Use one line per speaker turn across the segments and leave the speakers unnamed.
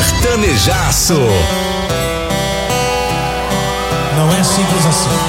Sertanejaço.
Não é simples assim.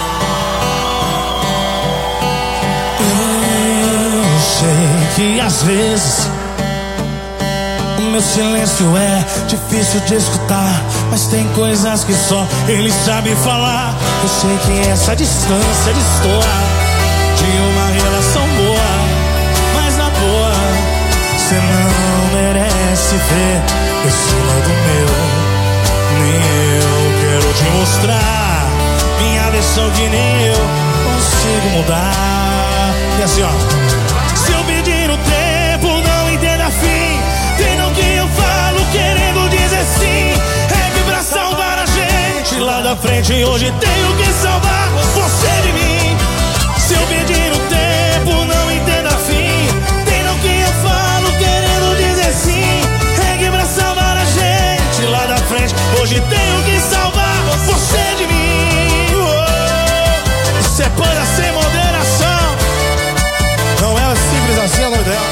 Eu sei que às vezes o meu silêncio é difícil de escutar, mas tem coisas que só ele sabe falar. Eu sei que essa distância destoa de uma relação boa, mas na boa cê não merece ver esse lado meu. Nem eu quero te mostrar minha versão que nem eu consigo mudar. E assim ó, se eu pedir o tempo, não entenda fim. Tem no que eu falo querendo dizer sim. É que pra salvar a gente lá da frente hoje tenho que salvar você de mim. Se eu pedir o tempo, não entenda fim. Tem no que eu falo querendo dizer sim. É que pra salvar a gente lá da frente hoje tenho que salvar você de mim. Oh, isso é pura sem moderação. Não é simples assim a nome dela.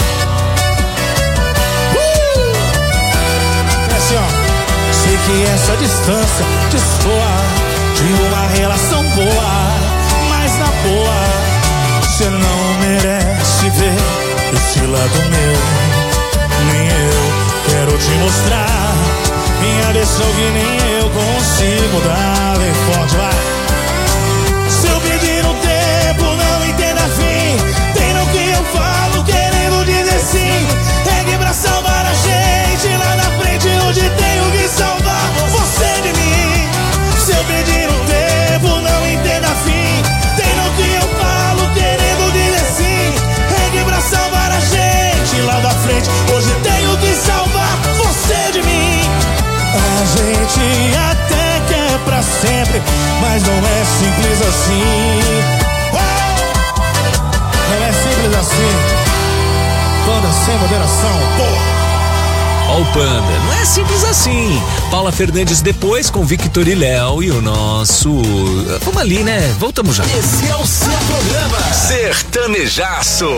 É assim ó. Sei que essa distância destoa de uma relação boa, mas na boa cê não merece ver esse lado meu. Nem eu quero te mostrar minha versão que nem eu consigo dar. Vem forte, vai. Se eu pedir um tempo, não entenda fim. Tem no que eu falo querendo dizer sim. É que pra salvar a gente lá na frente hoje tenho que salvar você de mim. Se eu pedir um tempo, não entenda fim. Tem no que eu falo querendo dizer sim. É que pra salvar a gente lá da frente hoje tenho que salvar você de mim. A gente até quer pra sempre, mas não é simples assim. Não é simples assim. Banda sem moderação, porra.
Ó o Panda, não é simples assim. Paula Fernandes depois com Victor e Léo e o nosso... Vamos ali, né? Voltamos já. Esse é o seu programa Sertanejaço.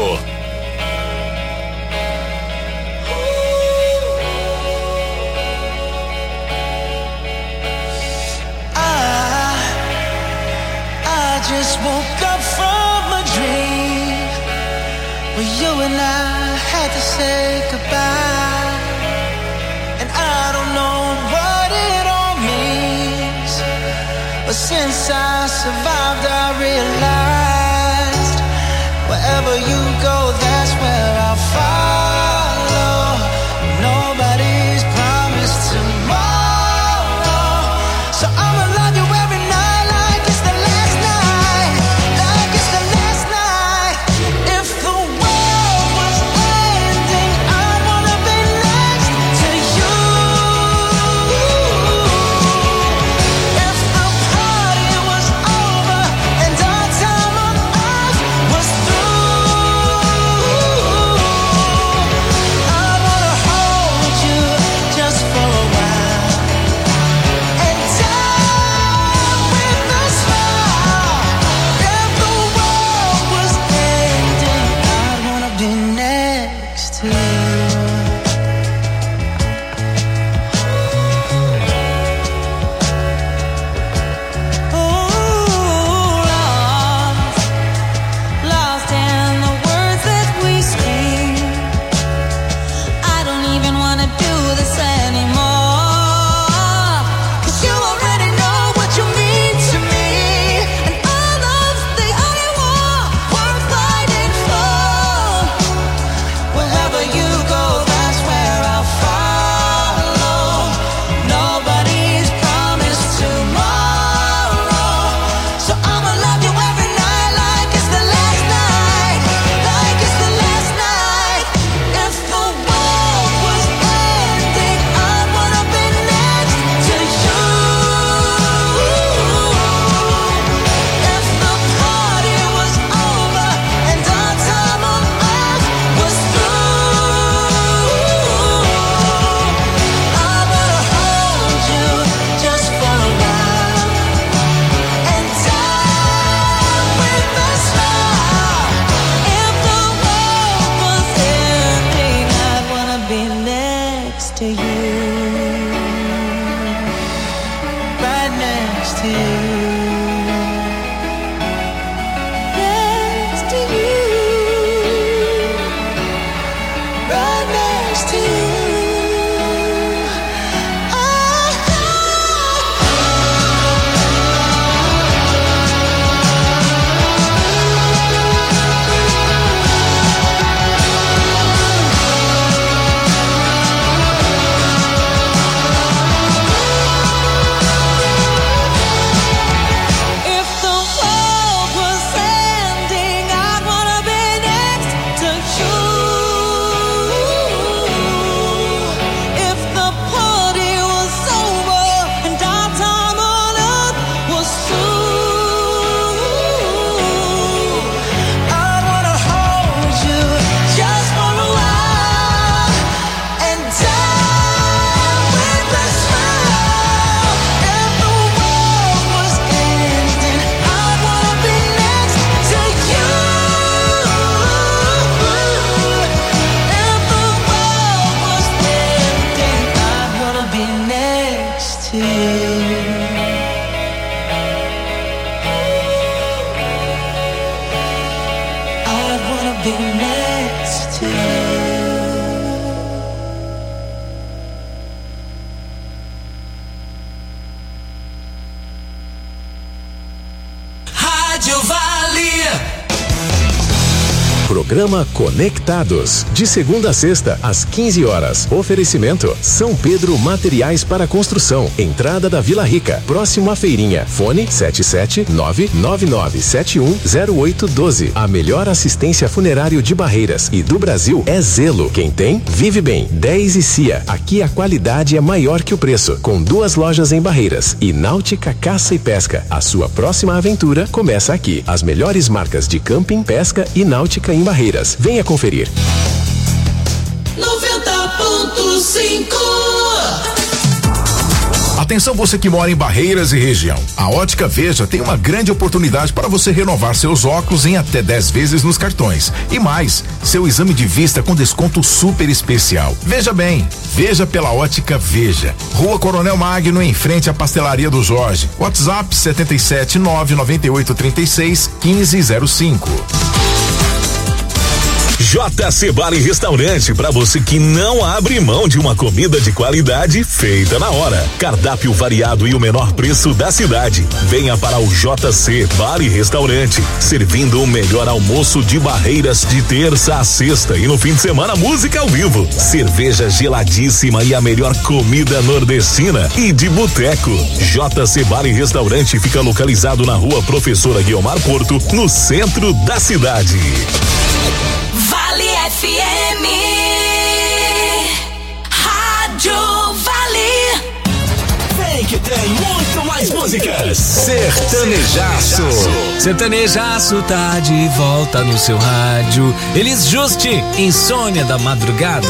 I just woke up from a dream where you and I had to say goodbye. And I don't know what it all means, but since I survived I realized wherever you go, that's where I'll follow. Nobody's promised tomorrow, so I'ma love you every night like it's the last night, like it's the last night. If the world was ending, I wanna be next to you. If the party was over and our time on earth was through, to you. Next to you. Right next to you.
Programa Conectados, de segunda a sexta, às 15 horas. Oferecimento: São Pedro Materiais para Construção, entrada da Vila Rica, próximo à feirinha. Fone 77999710812. A melhor assistência funerário de Barreiras e do Brasil é Zelo. Quem tem, vive bem. 10 e Cia. Aqui a qualidade é maior que o preço. Com 2 lojas em Barreiras. E Náutica Caça e Pesca. A sua próxima aventura começa aqui. As melhores marcas de camping, pesca e náutica em Barreiras. Venha conferir.
90.5.
Atenção você que mora em Barreiras e região. A Ótica Veja tem uma grande oportunidade para você renovar seus óculos em até 10 vezes nos cartões. E mais, seu exame de vista com desconto super especial. Veja bem, veja pela Ótica Veja. Rua Coronel Magno, em frente à Pastelaria do Jorge. WhatsApp 77998361505.
JC Bar e Restaurante, para você que não abre mão de uma comida de qualidade feita na hora. Cardápio variado e o menor preço da cidade. Venha para o JC Bar e Restaurante, servindo o melhor almoço de Barreiras de terça a sexta e no fim de semana música ao vivo, cerveja geladíssima e a melhor comida nordestina e de boteco. JC Bar e Restaurante fica localizado na Rua Professora Guiomar Porto, no centro da cidade.
Vale FM, Rádio Vale.
Vem que tem muito mais músicas. Sertanejaço. Sertanejaço tá de volta no seu rádio. Elis Justi, Insônia da Madrugada.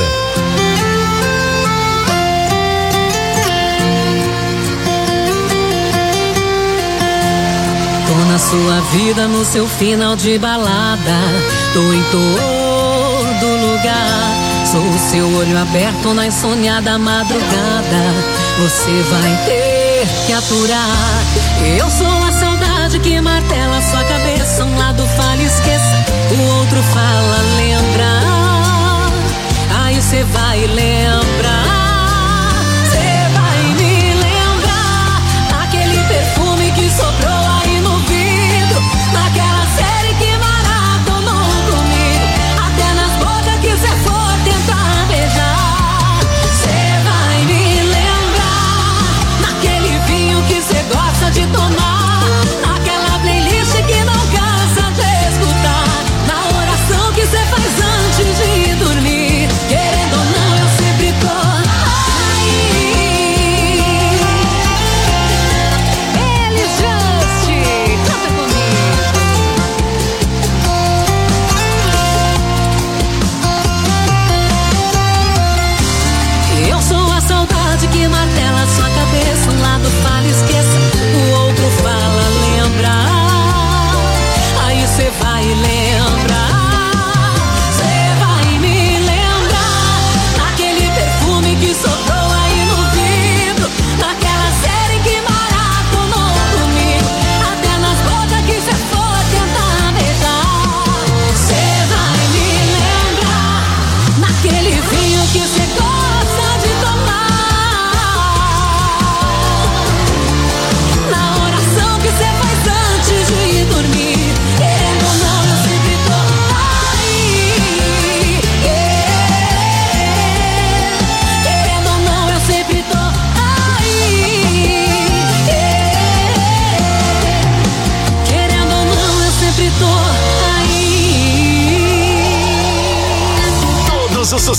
Tô na sua vida, no seu final de balada. Tô em todo lugar. Sou o seu olho aberto na insônia da madrugada. Você vai ter que aturar. Eu sou a saudade que martela sua cabeça. Um lado fala esqueça, o outro fala lembra. Aí cê vai lembrar. Cê vai me lembrar daquele perfume que sobrou aí no vidro, naquela série que maratonou comigo, até nas bocas que cê for tentar beijar. Cê vai me lembrar naquele vinho que cê gosta de tomar, naquela playlist que não cansa de escutar, na oração que cê faz antes de dormir. Querendo ou não, eu sempre tô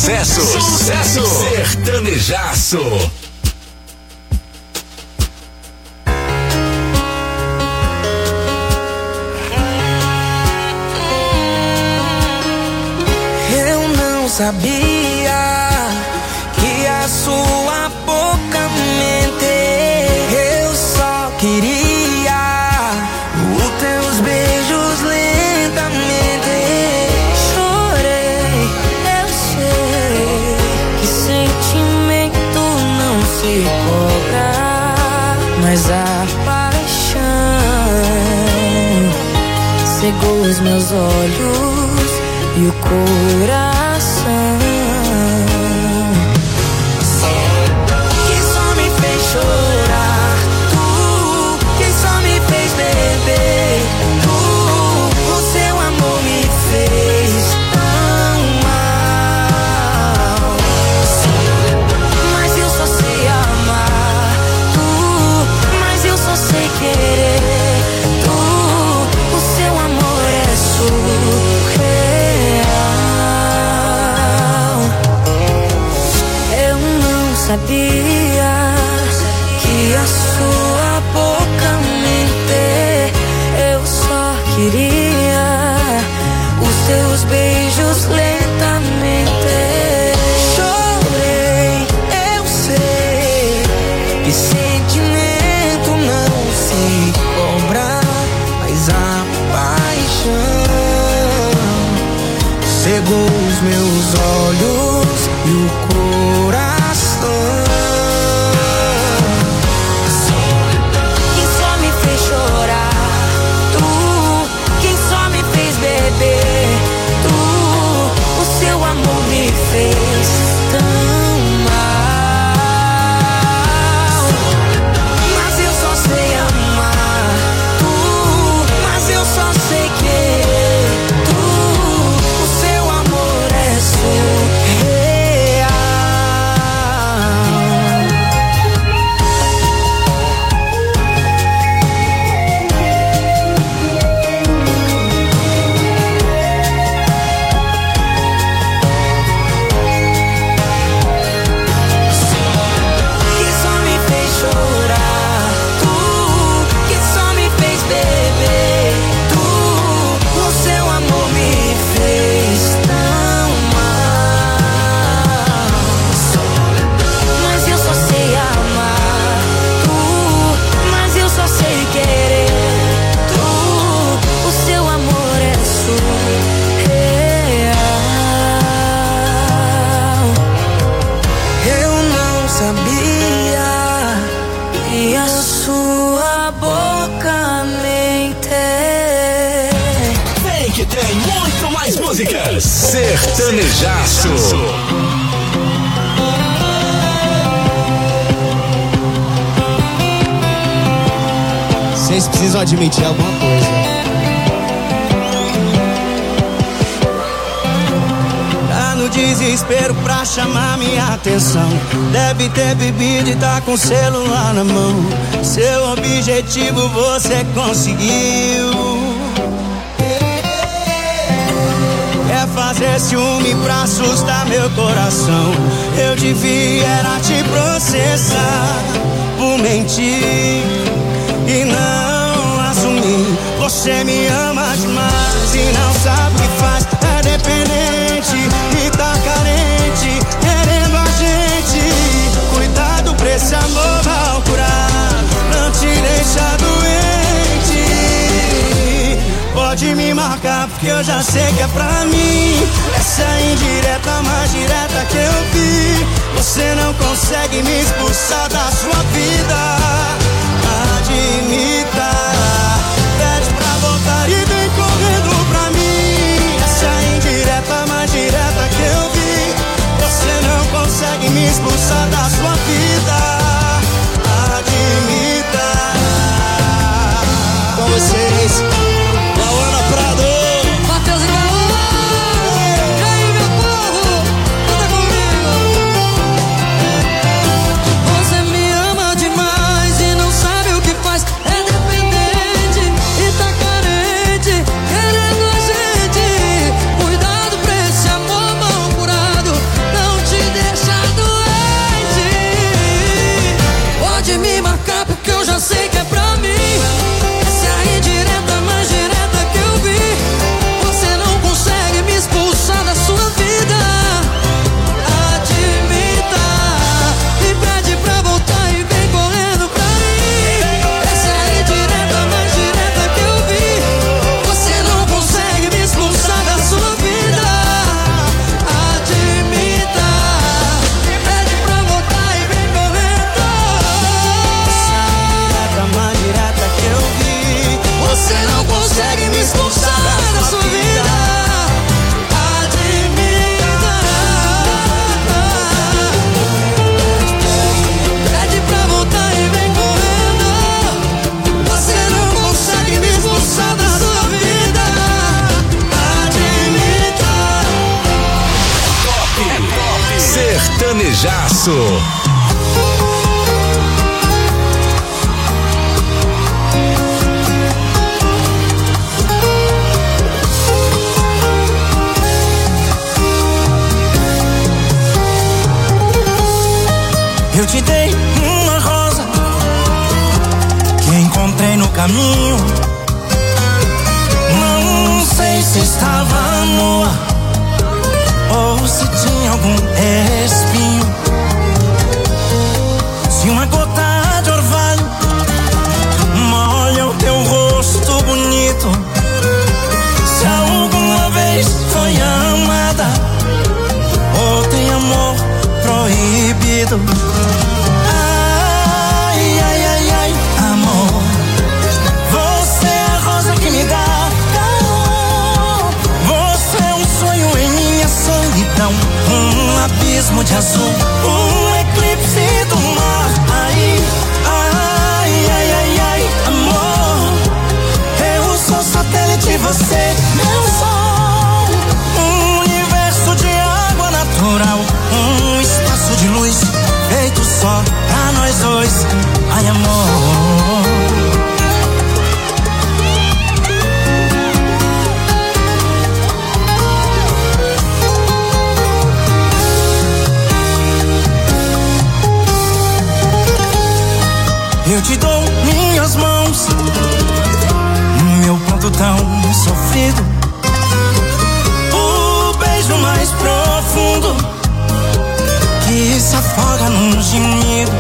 sucesso. Sucesso. Sertanejaço.
Eu não sabia que a sua boca mente. Eu só queria os teus beijos lentamente. Chorei, eu sei que sentimento não se cobra, mas a paixão cegou os meus olhos e o coração. Quem só me fez chorar, tu. Quem só me fez beber, tu. O seu amor me fez tão mal. Mas eu só sei amar, tu. Mas eu só sei querer, tu. O seu amor é surreal. Sabia que a sua boca mente. Eu só queria os teus beijos lentamente. Chorei, eu sei que sentimento não se cobra, mas a paixão cegou os meus olhos e o coração. Quem só me fez chorar, tu. Quem só me fez beber, tu. O seu amor me fez tão mal. Mas eu só sei amar, tu. Mas eu só sei querer, tu. O seu amor é surreal.
Sertanejaço.
Vocês precisam admitir alguma coisa.
Tá no desespero pra chamar minha atenção. Deve ter bebido e tá com o celular na mão. Seu objetivo você conseguiu. Fazer ciúme pra assustar meu coração. Eu devia era te processar por mentir e não assumir. Você me ama demais e não sabe o que faz. É dependente e tá carente, querendo a gente. Cuidado pra esse amor mal curar, não te deixa doente. Pode me marcar porque eu já sei que é pra mim. Essa é indireta mais direta que eu vi. Você não consegue me expulsar da sua vida. Admita, pede pra voltar e vem correndo pra mim. Essa é indireta mais direta que eu vi. Você não consegue me expulsar da sua vida. Admita.
Com vocês, Lauana Prado,
Matheus e Gaú. E aí, meu povo, canta comigo. Você me ama demais e não sabe o que faz. É dependente e tá carente, querendo a gente. Cuidado pra esse amor mal curado, não
Tarnejaço.
Eu te dei uma rosa que encontrei no caminho. Não sei se estava nua ou se tinha algum espinho. Se uma gota de orvalho molha o teu rosto bonito, se alguma vez foi amada ou tem amor proibido. Ai, ai, ai, ai, amor, você é a rosa que me dá calor. Você é um sonho em minha solidão, um abismo de azul, um eclipse do mar. Ai, ai, ai, ai, ai, amor, eu sou satélite, você meu sol, um universo de água natural, um espaço de luz feito só pra nós dois. Ai, amor, eu te dou minhas mãos, meu ponto tão sofrido, o beijo mais profundo que se afoga num gemido.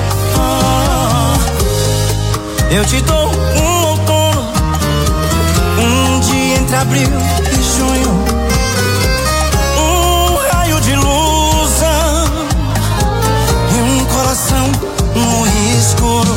Eu te dou um outono, um dia entre abril e junho, um raio de luz e um coração no escuro.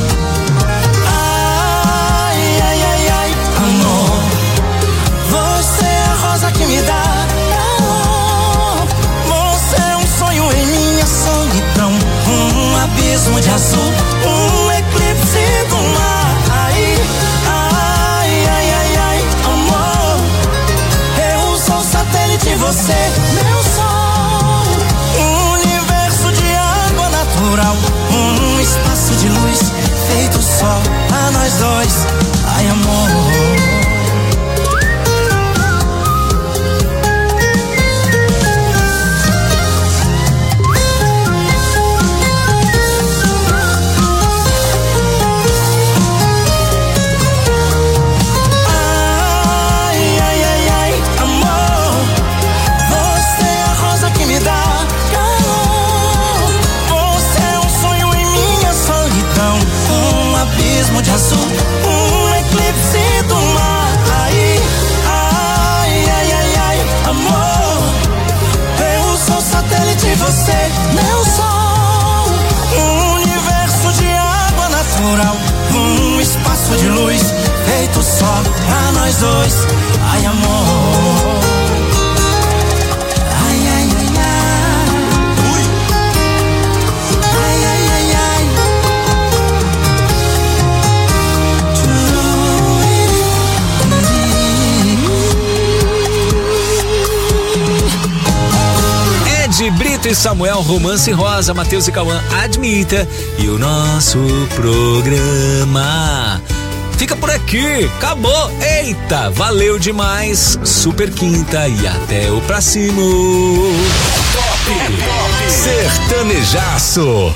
Ai, ai, ai, ai, amor, você é a rosa que me dá calor. Você é um sonho em minha solidão, um abismo de azul, um eclipse do mar. Ai, ai, ai, ai, ai, amor, eu sou satélite, você meu sol, um universo de água natural, um espaço de luz feito só pra nós dois. Ai, amor, de azul, um eclipse do mar. Ai, ai, ai, ai, ai, amor, eu sou satélite, você meu sol, um universo de água natural, um espaço de luz feito só pra nós dois. Ai, amor, ai, ai, ai, ai, ui, ai, ai, ai, ai.
Ed Brito e Samuel, Romance Rosa, Matheus e Cauã, Admita. E o nosso programa fica por aqui, acabou. Eita, valeu demais. Super quinta e até o próximo. Top Sertanejaço.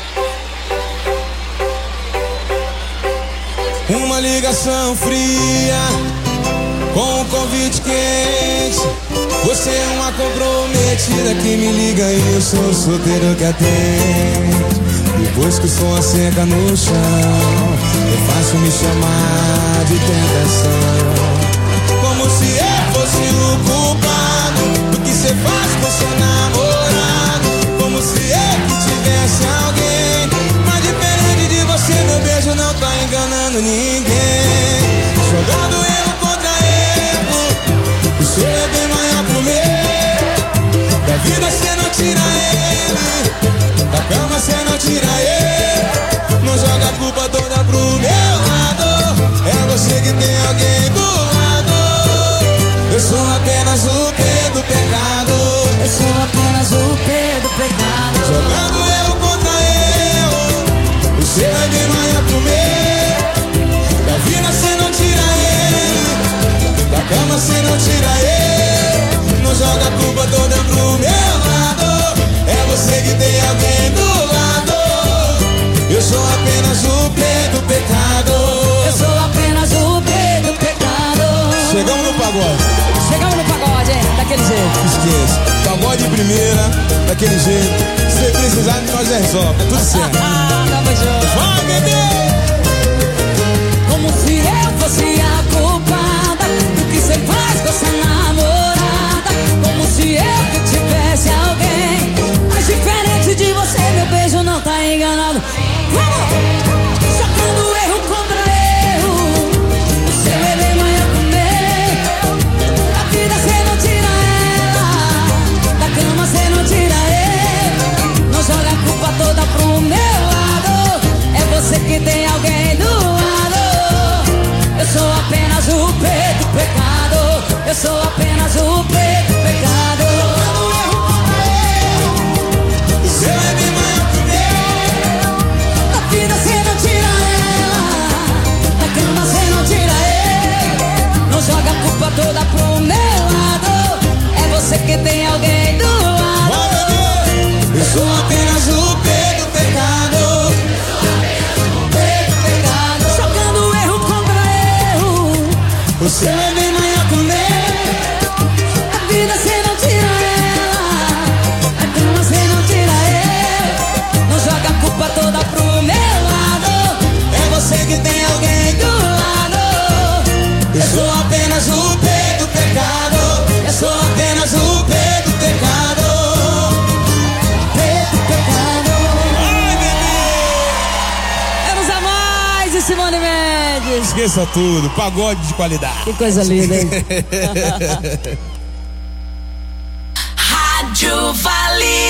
Uma ligação fria com um convite quente. Você é uma comprometida que me liga e eu sou o solteiro que atende. Depois que o som seca no chão, é fácil me chamar de tentação. Como se eu fosse o culpado do que cê faz com seu namorado. Como se eu que tivesse alguém. Mas diferente de você, meu beijo não tá enganando ninguém. Jogando erro contra erro, o seu é bem maior pro meu. Da vida cê não tira ele, da cama cê não tira ele. Não joga a culpa toda pro meu lado, é você que tem alguém do lado. Eu sou apenas o P do pecado, eu sou apenas o P do pecado. Jogando erro contra a culpa toda pro meu lado. É você que tem alguém do lado. Eu sou apenas o P do pecado.
Eu sou apenas o P do pecado.
Chegamos no pagode.
Chegamos no pagode, daquele jeito.
Esqueça. Pagode de primeira, daquele jeito. Se precisar, nós resolve. Tudo certo.
Tamo junto.
Vai, bebê!
Como se eu fosse a culpada do que você faz com essa namorada. Como se eu que tivesse alguém. Mas diferente de você, meu beijo não tá enganado. Vamos! Sacando erro contra erro. O seu bebê manhã comer. Da vida cê não tira ela. Da cama cê não tira ele. Não joga a culpa toda pro meu lado. É você que tem alguém do lado. Eu sou apenas o P do pecado. Eu sou apenas o P do pecado.
O seu é bem maior que o meu.
Da vida cê não tira ela. Da cama cê não tira ele. Não joga a culpa toda pro meu lado. É você que tem alguém do lado.
Vai, bebê! Eu sou apenas o P do pecado.
Jogando erro contra erro.
O seu é bem maior que o meu.
A vida cê não tira ela. A cama cê não tira ele. Não joga a culpa toda pro meu lado.
É você que tem alguém do lado. Eu sou apenas o P do pecado. Eu sou apenas o P do pecado.
P do pecado.
Ai, bebê!
Vamos a mais e Simone Mendes.
Esqueça tudo, pagode de qualidade.
Que coisa linda, hein?
Rádio Vale.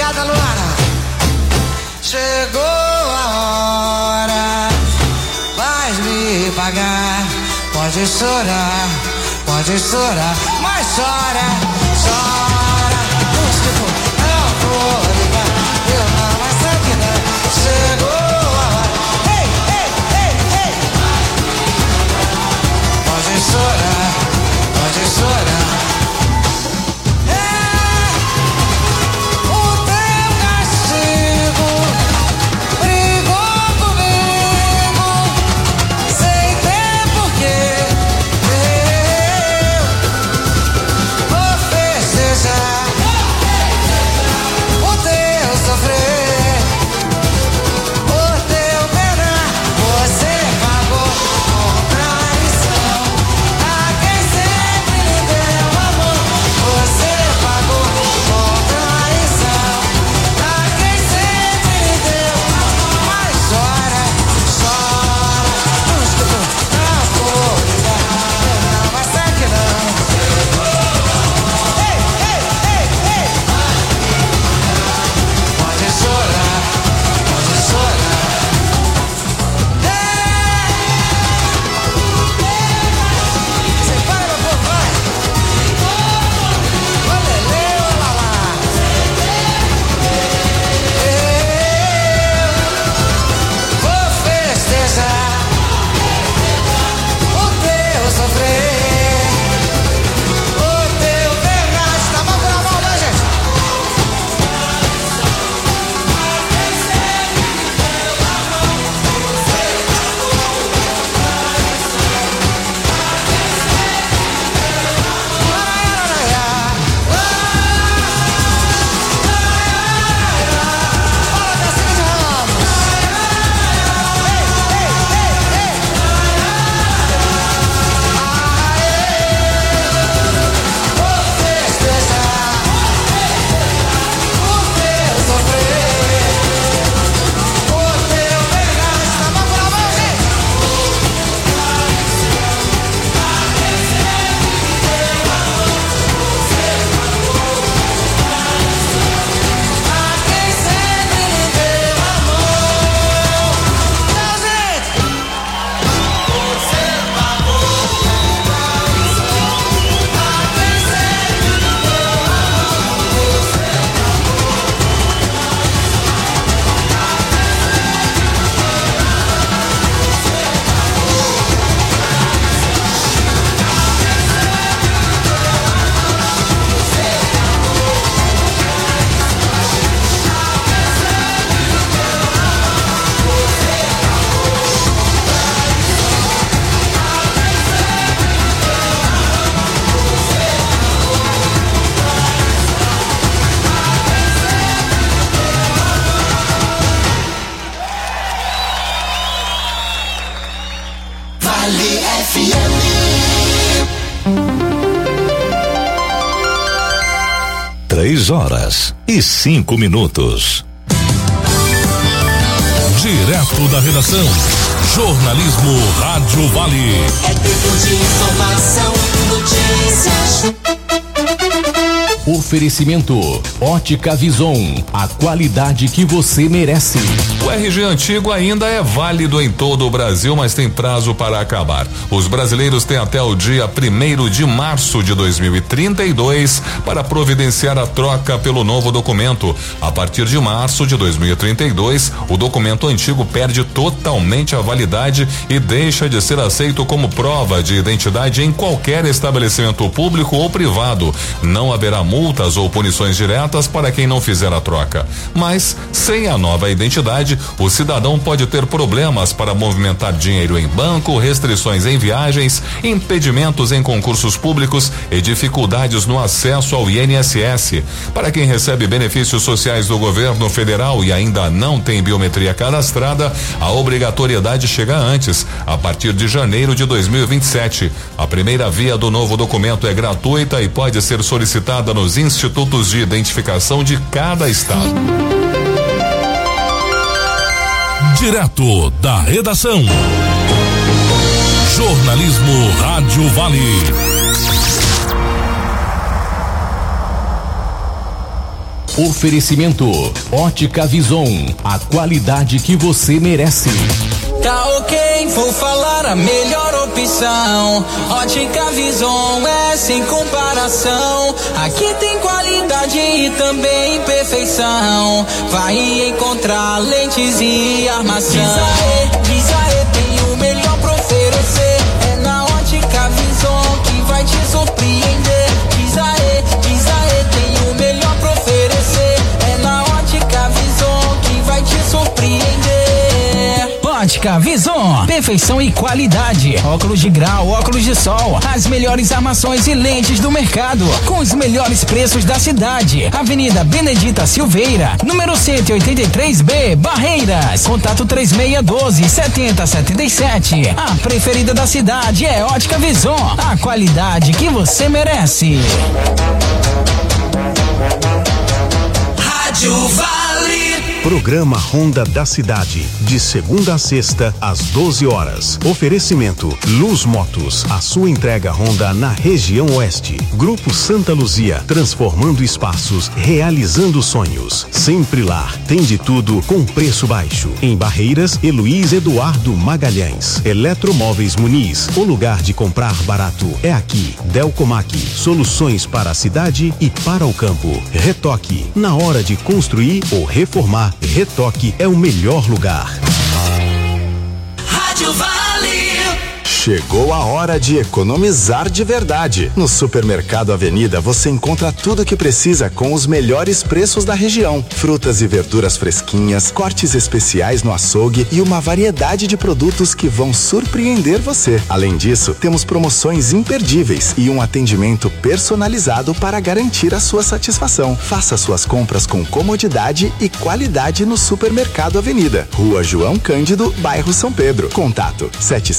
Obrigada, Luara. Chegou a hora, vais me pagar. Pode chorar, mas chora, chora. Não vou ligar, eu não, mas sabe que não. Chegou a hora, ei, ei, ei, ei. Pode chorar, pode chorar.
Horas e 5 minutos. Direto da redação, jornalismo Rádio Vale.
É tempo de informação, notícias.
Oferecimento Ótica Vison, a qualidade que você merece.
O RG antigo ainda é válido em todo o Brasil, mas tem prazo para acabar. Os brasileiros têm até o dia 1º de março de 2032 para providenciar a troca pelo novo documento. A partir de março de 2032, o documento antigo perde totalmente a validade e deixa de ser aceito como prova de identidade em qualquer estabelecimento público ou privado. Não haverá multas ou punições diretas para quem não fizer a troca. Mas, sem a nova identidade, o cidadão pode ter problemas para movimentar dinheiro em banco, restrições em viagens, impedimentos em concursos públicos e dificuldades no acesso ao INSS. Para quem recebe benefícios sociais do governo federal e ainda não tem biometria cadastrada, a obrigatoriedade chega antes, a partir de janeiro de 2027. A primeira via do novo documento é gratuita e pode ser solicitada nos institutos de identificação de cada estado.
Direto da redação. Jornalismo Rádio Vale.
Oferecimento Ótica Vison, a qualidade que você merece.
Tá ok, vou falar a melhor opção. Ótica Vison é sem comparação. Aqui tem qualidade e também perfeição. Vai encontrar lentes e armação. Diz aê, tem o melhor pra oferecer. É na Ótica Vison que vai te surpreender. Diz aê, tem o melhor pra oferecer. É na Ótica Vison que vai te surpreender. Ótica Vison, perfeição e qualidade. Óculos de grau, óculos de sol, as melhores armações e lentes do mercado, com os melhores preços da cidade. Avenida Benedita Silveira, número 183B, Barreiras. Contato 3612-7077. A preferida da cidade é Ótica Vison, a qualidade que você merece.
Rádio Vale.
Programa Ronda da Cidade, de segunda a sexta, às 12 horas. Oferecimento Luz Motos, a sua entrega Honda na região oeste. Grupo Santa Luzia, transformando espaços, realizando sonhos. Sempre lá, tem de tudo com preço baixo. Em Barreiras, Luiz Eduardo Magalhães. Eletromóveis Muniz, o lugar de comprar barato é aqui. Delcomac, soluções para a cidade e para o campo. Retoque, na hora de construir ou reformar, Retoque é o melhor lugar.
Rádio Vale.
Chegou a hora de economizar de verdade. No Supermercado Avenida você encontra tudo o que precisa com os melhores preços da região. Frutas e verduras fresquinhas, cortes especiais no açougue e uma variedade de produtos que vão surpreender você. Além disso, temos promoções imperdíveis e um atendimento personalizado para garantir a sua satisfação. Faça suas compras com comodidade e qualidade no Supermercado Avenida. Rua João Cândido, bairro São Pedro. Contato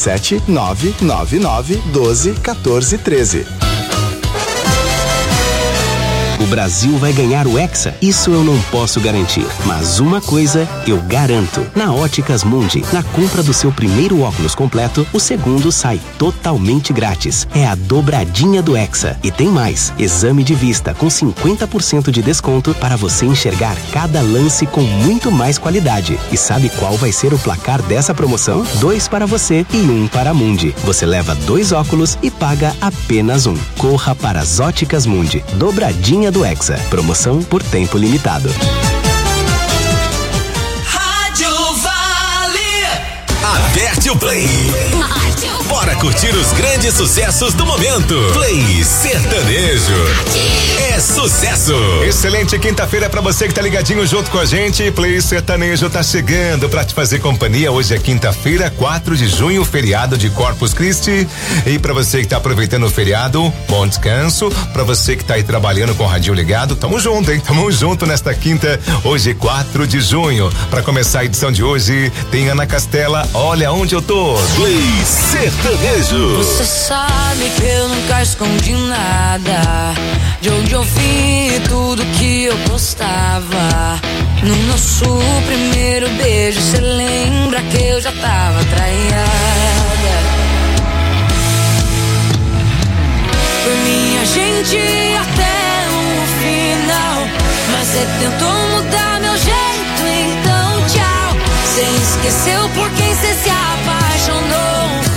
77999121413.
O Brasil vai ganhar o Hexa? Isso eu não posso garantir, mas uma coisa eu garanto. Na Óticas Mundi, na compra do seu primeiro óculos completo, o segundo sai totalmente grátis. É a dobradinha do Hexa. E tem mais, exame de vista com 50% de desconto para você enxergar cada lance com muito mais qualidade. E sabe qual vai ser o placar dessa promoção? 2 para você e 1 para a Mundi. Você leva 2 óculos e paga apenas 1. Corra para as Óticas Mundi. Dobradinha do Hexa. Promoção por tempo limitado.
Rádio Vale.
Aperte o play. Bora curtir os grandes sucessos do momento. Play Sertanejo. É sucesso.
Excelente quinta-feira pra você que tá ligadinho junto com a gente. Play Sertanejo tá chegando pra te fazer companhia. Hoje é quinta-feira, 4 de junho, feriado de Corpus Christi. E pra você que tá aproveitando o feriado, bom descanso. Pra você que tá aí trabalhando com o radinho ligado, tamo junto, hein? Tamo junto nesta quinta, hoje 4 de junho. Pra começar a edição de hoje, tem Ana Castela, Olha Onde Eu Tô.
Play Sertanejo.
Você sabe que eu nunca escondi nada, de onde eu vim, tudo que eu gostava. No nosso primeiro beijo, cê lembra que eu já tava traiada. Por mim a gente ia até o final, mas cê tentou mudar meu jeito, então tchau. Cê esqueceu por quem cê se apaixonou.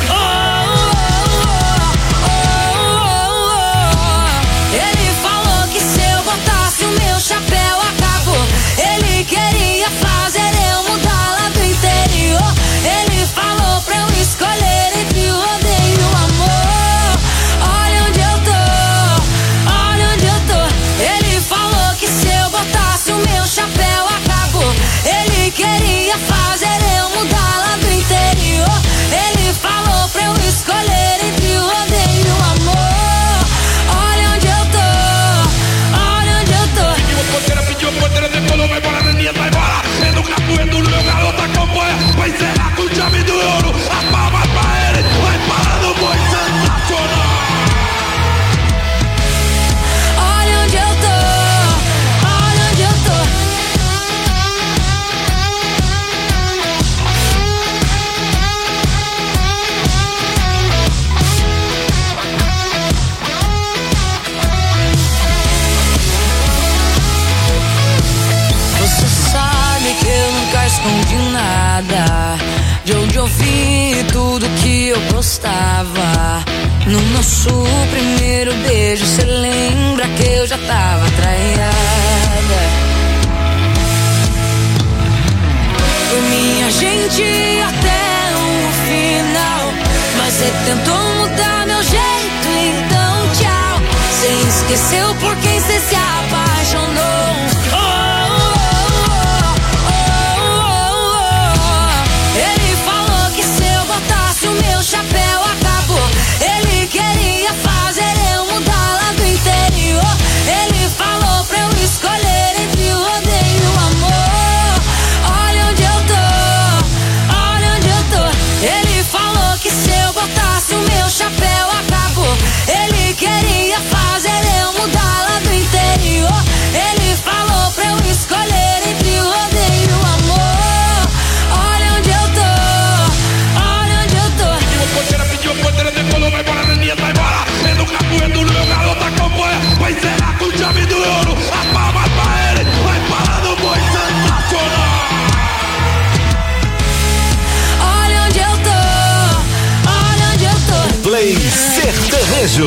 Chapéu acabou. Ele queria fazer eu mudar lá do interior. Ele falou pra eu escolher entre o odeio e o amor. Olha onde eu tô, olha onde eu tô. Ele falou que se eu botasse o meu de onde eu vi tudo que eu gostava. No nosso primeiro beijo, cê lembra que eu já tava traiada? Foi minha gente até o final, mas cê tentou mudar meu jeito, então tchau. Cê esqueceu por quem cê se apaixonou. Ele falou que se eu botasse o meu chapéu acabou. Ele queria fazer eu mudar lá do interior. Ele falou pra eu escolher entre o rodeio e o amor. Olha onde eu tô, olha onde eu tô. Ele falou que se eu botasse o meu chapéu acabou. Ele queria fazer eu mudar lá do interior. Ele falou pra eu escolher entre o rodeio e o amor. Olha onde eu tô, olha onde eu tô.
Pediu poder, decolou, vai embora, menina, vai embora. É no capoeiro, no meu garoto acompanha. Vai encerrar com chave do ouro. As palmas pra ele, vai parar no boi sensacional.
Olha onde eu tô, olha onde eu tô.
Play Sertanejo.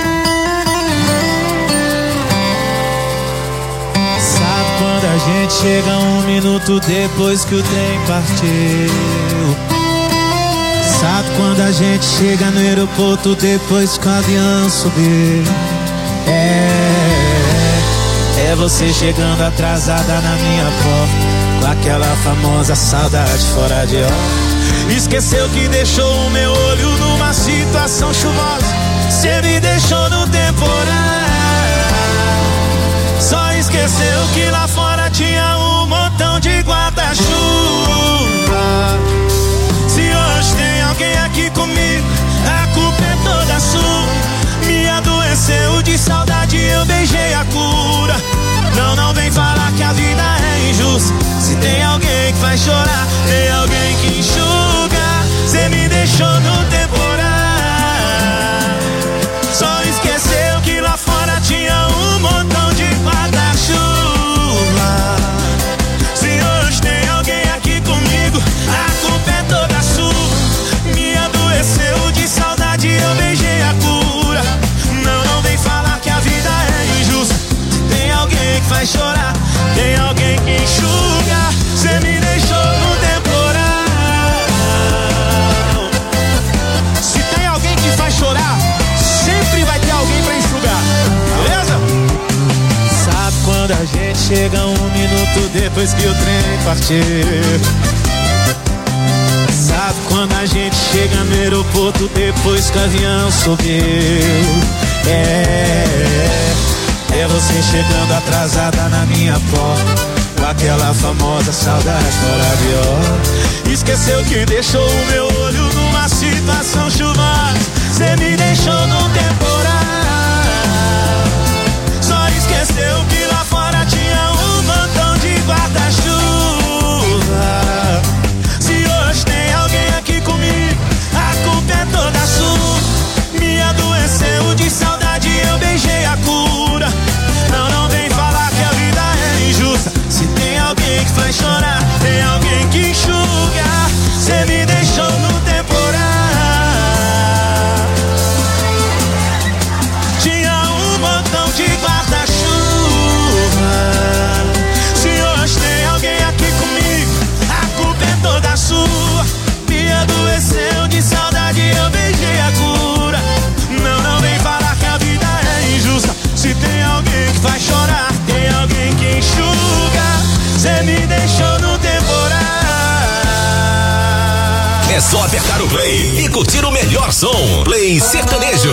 Sabe quando a gente chega 1 minuto depois que o trem partiu? Sabe quando a gente chega no aeroporto depois que o avião subiu? É você chegando atrasada na minha porta, com aquela famosa saudade fora de hora. Esqueceu que deixou o meu olho numa situação chuvosa. Cê me deixou no temporal. Só esqueceu que lá fora tinha um montão de guarda-chuva. Se hoje tem alguém aqui comigo, a culpa é toda sua. Me adoeceu de saudade, eu beijei a cura. Não vem falar que a vida é injusta. Se tem alguém que faz chorar, tem alguém que enxuga. Cê me deixou no temporal. Só esqueceu que lá fora tinha um montão de guarda-chuva. Se hoje tem alguém aqui comigo, a culpa é toda sua. Me adoeceu de saudade, eu beijei a cura. Não vem falar que a vida é injusta. Se tem alguém que faz chorar, tem alguém que enxuga. Cê me deixou no temporal. Se tem alguém que faz chorar, sempre vai ter alguém pra enxugar, beleza? Sabe quando a gente chega 1 minuto depois que o trem partiu? Sabe quando a gente chega no aeroporto depois que o avião subiu? É você chegando atrasada na minha porta, com aquela famosa saudade fora de hora. Esqueceu que deixou o meu olho numa situação chuvosa. Cê me deixou no temporal. Só esqueceu que lá fora tinha um montão de guarda-chuva. Se hoje tem alguém aqui comigo, a culpa é toda sua. Me adoeceu de saudade, eu beijei a cura. Não vem falar que a vida é injusta. Se tem alguém que faz chorar, tem alguém que enxuga. Cê me deixou no temporal. Tinha um montão de guarda-chuva. Se hoje tem alguém aqui comigo, a culpa é toda sua. Me adoeceu de saudade, eu beijei a cura. Não vem falar que a vida é injusta. Se tem alguém que faz chorar, tem alguém que enxuga. Cê me deixou no temporal.
É só apertar o play e curtir o melhor som. Play Sertanejo.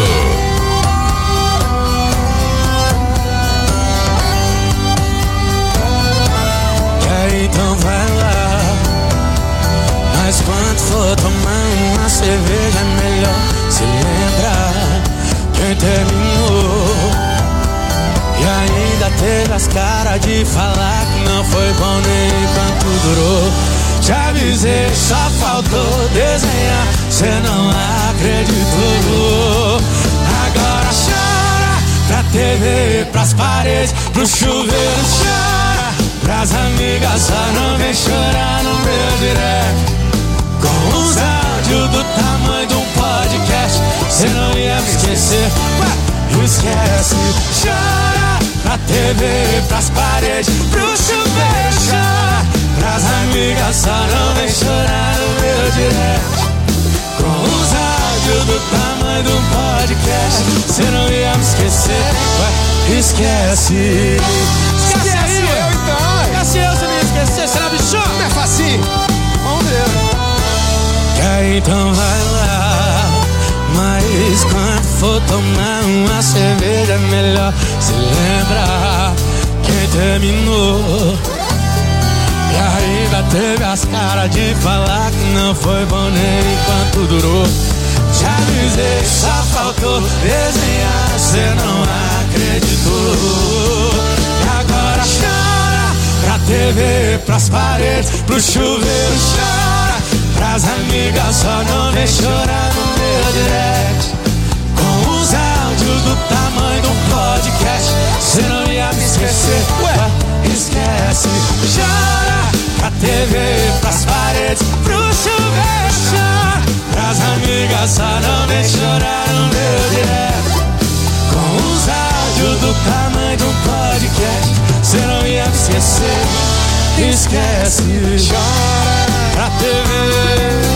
Então vai lá. Mas quando for tomar uma cerveja é melhor se lembrar quem terminou. E ainda teve as caras de falar que não foi bom nem enquanto durou. Te avisei, só faltou desenhar, cê não acreditou. Agora chora pra TV, pras paredes, pro chuveiro chora. Pras amigas só não vem chorar no meu direct. Com os áudios do tamanho de um podcast, cê não ia me esquecer. Ué, esquece. Chora na TV, pras paredes, pro chuveiro. Chora pras amigas, só não vem chorar no meu direct. Com os áudios do tamanho de um podcast, cê não ia me esquecer. Ué, esquece. Esquece eu então. Esquece eu, você não ia esquecer, será bichão? Não é facinho. Vamos ver. Então vai lá. Mas quando for tomar uma cerveja, melhor se lembrar quem terminou. E ainda teve as caras de falar que não foi bom nem enquanto durou. Te avisei, só faltou desenhar, cê não acreditou. E agora chora pra TV, pras paredes, pro chuveiro. Chora pras amigas, só não vem chorar no meu direct. Com os áudios do tamanho de um podcast, cê não ia me esquecer. Ué, esquece. Chora pra TV, pras paredes, pro chuveiro. Chora pras amigas, só não vem chorar no meu direct. Com os áudios do tamanho de um podcast, cê não ia me esquecer. Esquece. Chora pra TV.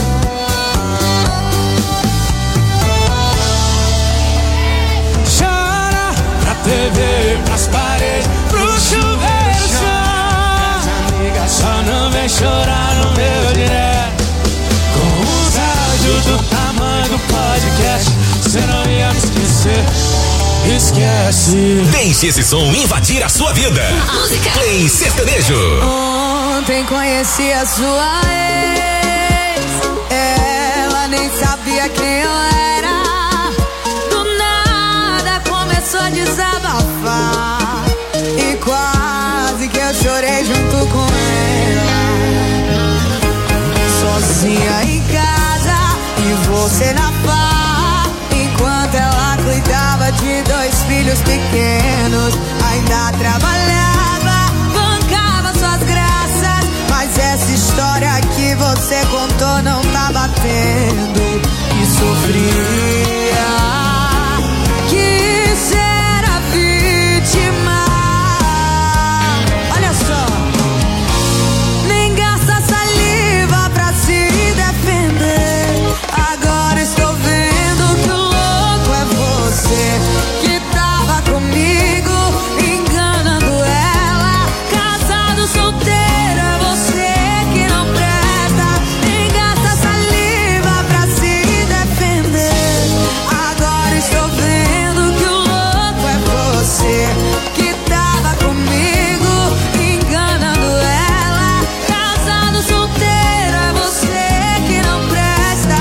TV, pras paredes, pro chuveiro. Chora, só não vem chorar no meu direct. Com os áudios do tamanho do podcast, cê não ia me esquecer. Esquece.
Deixe esse som invadir a sua vida. Música Play Sertanejo.
Ontem conheci a sua ex, ela nem sabia quem eu era. Começou a desabafar e quase que eu chorei junto com ela. Sozinha em casa e você na farra, enquanto ela cuidava de 2 filhos pequenos. Ainda trabalhava, bancava suas graças, mas essa história que você contou não tá batendo. E sofria, era vítima. Olha só, nem gasta saliva pra se defender. Agora estou vendo que o louco é você, que tava comigo, enganando ela. Casado, solteiro, é você que não presta. Nem gasta saliva pra se defender. Agora estou vendo que o você que tava comigo, enganando ela. Casado, solteiro, é você que não presta.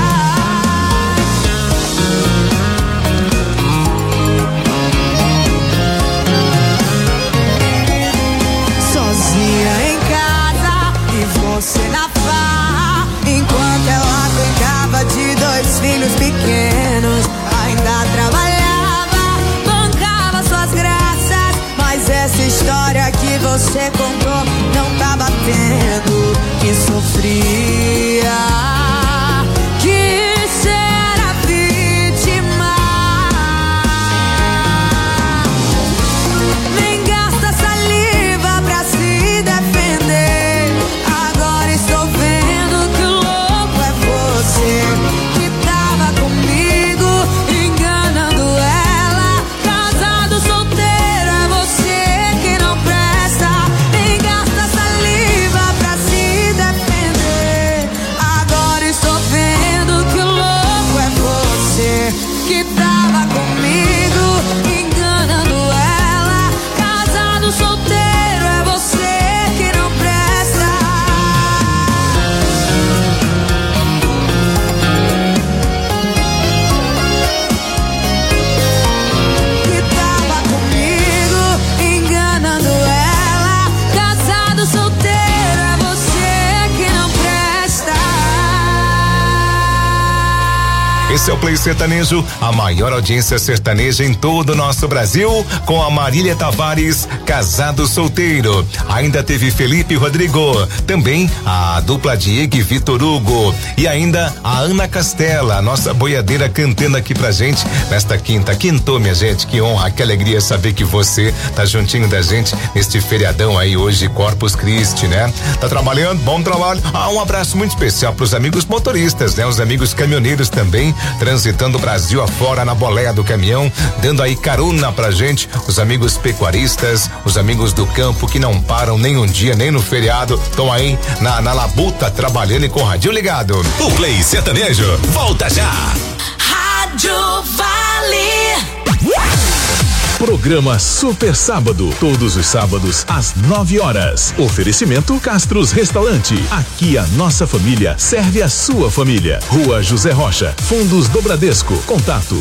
Sozinha em casa e você na farra, enquanto ela cuidava de 2 filhos pequenos. Ainda trabalhava, bancava suas graças, mas essa história que você contou não tá batendo. Que sofria, que será vítima. Nem gasta saliva pra se defender. Agora estou vendo que o louco é você, que tava comigo, enganando ela. Casado, solteiro, é você que não presta. Nem gasta saliva pra se defender. Agora
Esse é o Play Sertanejo, a maior audiência sertaneja em todo o nosso Brasil, com a Marília Tavares, Casado Solteiro. Ainda teve Felipe Rodrigo, também a dupla Diego e Vitor Hugo, e ainda a Ana Castela, nossa boiadeira, cantando aqui pra gente nesta quinta. Quintou, minha gente, que honra, que alegria saber que você tá juntinho da gente neste feriadão aí hoje, Corpus Christi, né? Tá trabalhando? Bom trabalho. Um abraço muito especial pros amigos motoristas, né? Os amigos caminhoneiros também, transitando o Brasil afora na boleia do caminhão, dando aí carona pra gente, os amigos pecuaristas, os amigos do campo que não param nem um dia, nem no feriado, estão aí na labuta trabalhando e com o radinho ligado.
O Play Sertanejo volta já.
Rádio Vale.
Programa Super Sábado, todos os sábados às 9 horas. Oferecimento Castros Restaurante. Aqui a nossa família serve a sua família. Rua José Rocha, Fundos do Bradesco. Contato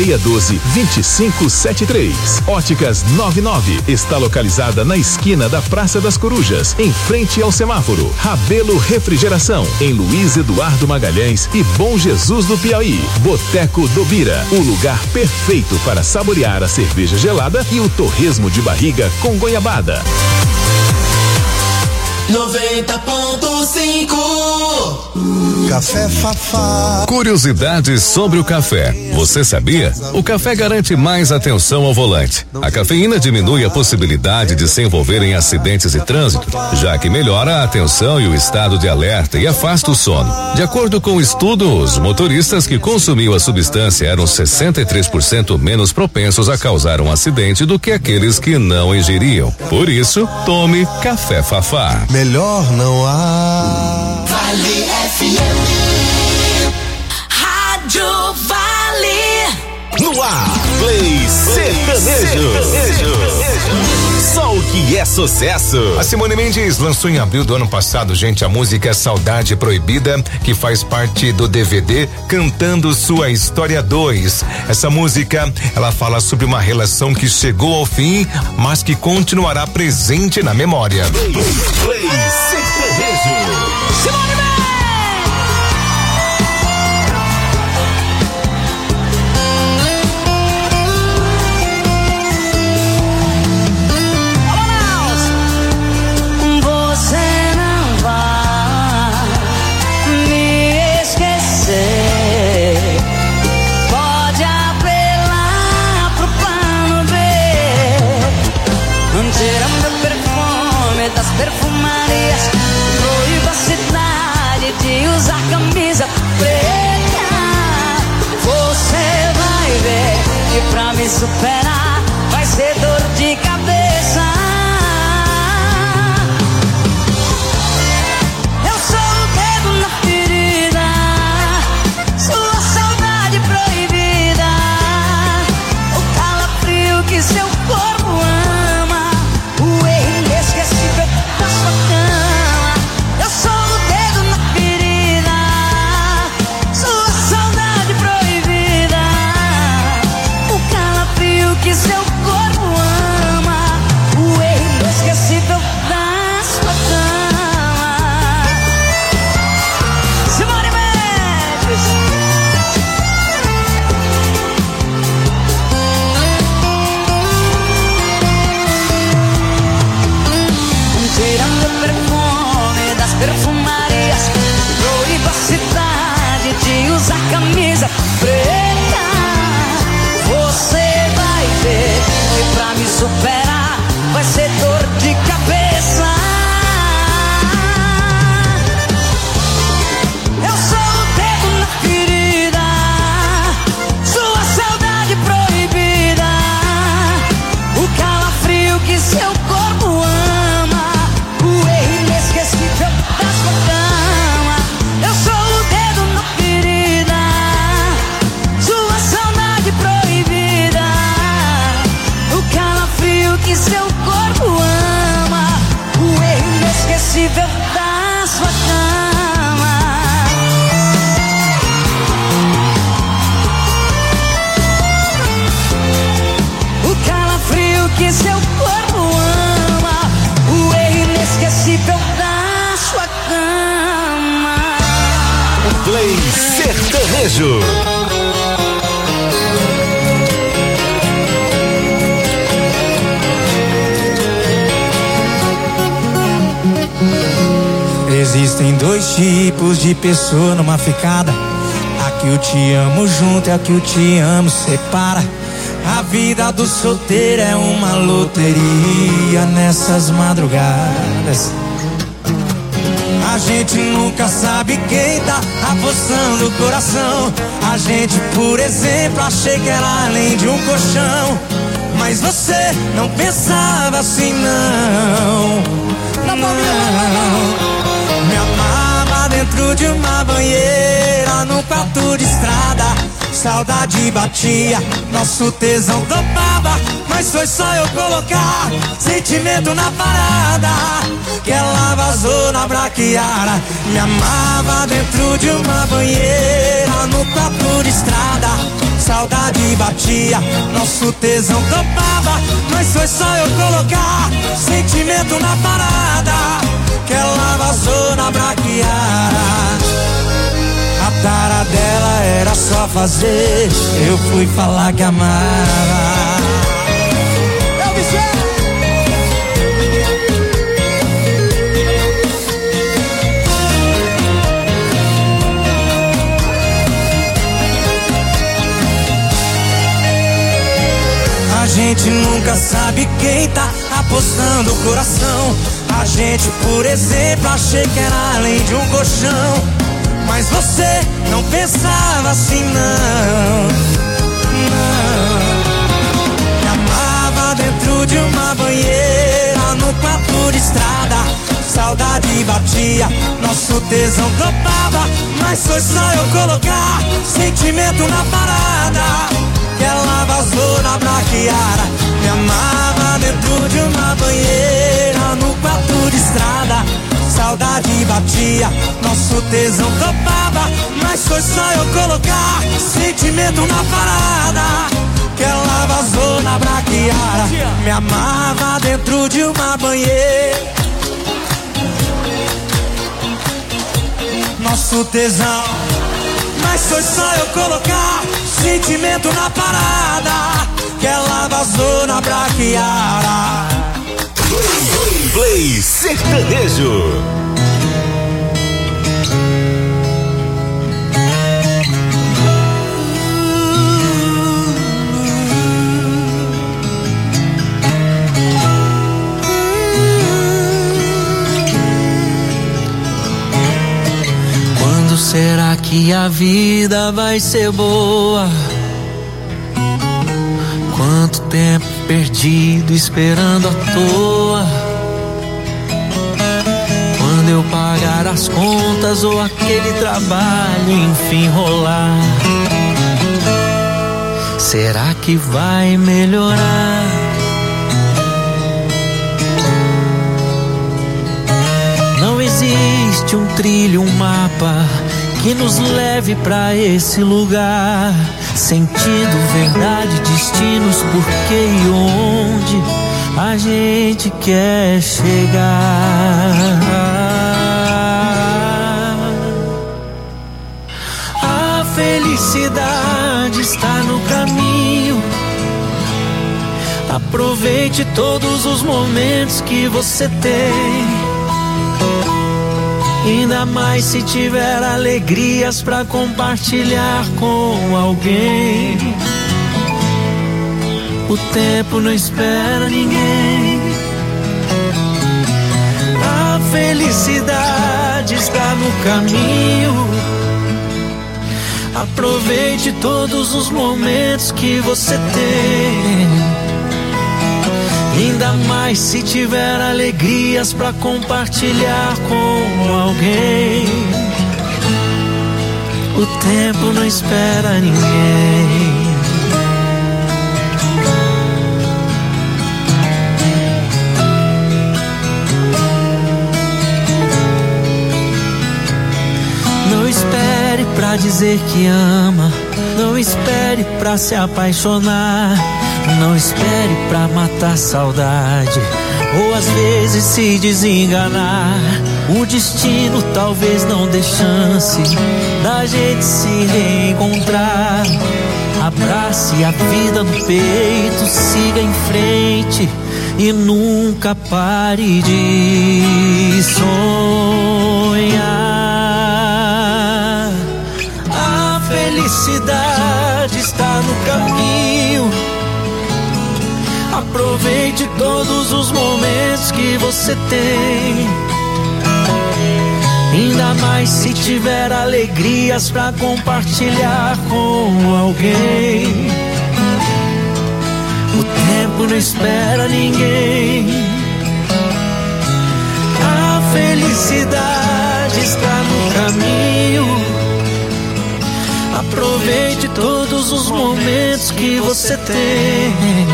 3612-2573. Óticas 99 está localizada na esquina da Praça das Corujas, em frente ao semáforo. Rabelo Refrigeração, em Luiz Eduardo Magalhães e Bom Jesus do Piauí. Boteco do Bira, o lugar perfeito para saborear a cerveja gelada e o torresmo de barriga com goiabada.
90.5
Café Fafá.
Curiosidades sobre o café. Você sabia? O café garante mais atenção ao volante. A cafeína diminui a possibilidade de se envolver em acidentes e trânsito, já que melhora a atenção e o estado de alerta e afasta o sono. De acordo com o estudo, os motoristas que consumiam a substância eram 63% menos propensos a causar um acidente do que aqueles que não ingeriam. Por isso, tome Café Fafá.
Melhor não há.
Vale FM. Rádio Vale.
No ar, Play Sertanejo. Só o que é sucesso.
A Simone Mendes lançou em abril do ano passado, gente, a música Saudade Proibida, que faz parte do DVD Cantando Sua História 2. Essa música, ela fala sobre uma relação que chegou ao fim, mas que continuará presente na memória.
Play Sertanejo.
Simone
das perfumarias, proíba a cidade de usar camisa preta. Você vai ver que pra me superar vai ser dor de cabeça. Eu sou o dedo na ferida, sua saudade proibida, o calafrio que seu corpo ama, o erro inesquecível da sua cama. Eu sou o dedo na ferida, sua saudade proibida, o calafrio que seu corpo ama, o erro inesquecível da sua cama. Simone Mendes. Tirando o perfume das perfumarias, proíba a cidade de usar camisa preta. Você vai ver que pra me superar vai ser dor de cabeça. Eu sou o dedo na ferida, sua saudade proibida, o calafrio que seu corpo ama, o erro inesquecível da sua cama. Eu sou o dedo na ferida, sua saudade proibida, o calafrio que seu corpo ama, o erro inesquecível da sua cama. O calafrio que seu corpo ama, o erro inesquecível da sua cama.
Play Sertanejo.
Existem dois tipos de pessoa numa ficada. A que eu te amo junto e a que eu te amo separa. A vida do solteiro é uma loteria nessas madrugadas. A gente nunca sabe quem tá apostando o coração. A gente, por exemplo, achei que era além de um colchão. Mas você não pensava assim, não. Não. Me amava dentro de uma banheira, num quarto de estrada. Saudade batia, nosso tesão topava. Mas foi só eu colocar sentimento na parada que ela vazou na braquiara. Me amava dentro de uma banheira, no quarto de estrada. Saudade batia, nosso tesão topava. Mas foi só eu colocar sentimento na parada que ela vazou na braquiara. A tara dela era só fazer, eu fui falar que amava. A gente nunca sabe quem tá apostando o coração. A gente, por exemplo, achei que era além de um colchão. Mas você não pensava assim, não. Me amava dentro de uma banheira, no quarto de estrada. Saudade batia, nosso tesão topava. Mas foi só eu colocar sentimento na parada que ela vazou na braquiara. Me amava dentro de uma banheira, no quarto de estrada. Saudade batia, nosso tesão topava. Mas foi só eu colocar sentimento na parada que ela vazou na braquiara. Me amava dentro de uma banheira, nosso tesão. Mas foi só eu colocar sentimento na parada que ela vazou na braquiara.
Play Sertanejo.
Quando será que a vida vai ser boa? Quanto tempo perdido esperando à toa. Quando eu pagar as contas ou aquele trabalho enfim rolar, será que vai melhorar? Não existe um trilho, um mapa que nos leve pra esse lugar. Sentido, verdade, destinos, porquê e onde a gente quer chegar. A felicidade está no caminho. Aproveite todos os momentos que você tem. Ainda mais se tiver alegrias pra compartilhar com alguém. O tempo não espera ninguém. A felicidade está no caminho. Aproveite todos os momentos que você tem. Ainda mais se tiver alegrias pra compartilhar com alguém. O tempo não espera ninguém. Não espere pra dizer que ama. Não espere pra se apaixonar. Não espere pra matar saudade, ou às vezes se desenganar. O destino talvez não dê chance da gente se reencontrar. Abrace a vida no peito, siga em frente e nunca pare de sonhar.
sonhar. A felicidade está no caminho. Aproveite todos os momentos que você tem. Ainda mais se tiver alegrias pra compartilhar com alguém. O tempo não espera ninguém. A felicidade está no caminho. Aproveite todos os momentos que você tem.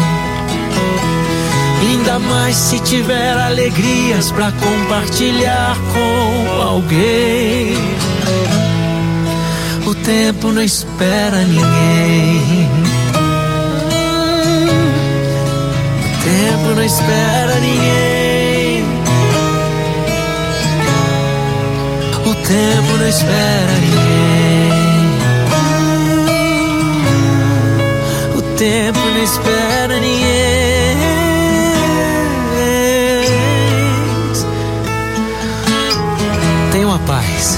Ainda mais se tiver alegrias pra compartilhar com alguém. O tempo não espera ninguém. O tempo não espera ninguém. O tempo não espera ninguém. O tempo não espera ninguém. Tem uma paz.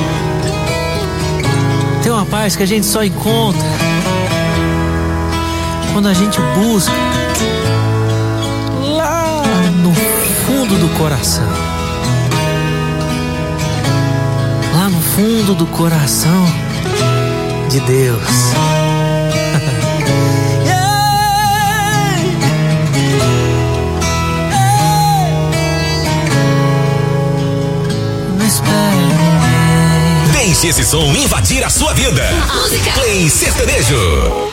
Tem uma paz que a gente só encontra quando a gente busca lá no fundo do coração. Lá no fundo do coração de Deus.
Deixe esse som invadir a sua vida. Play Sertanejo.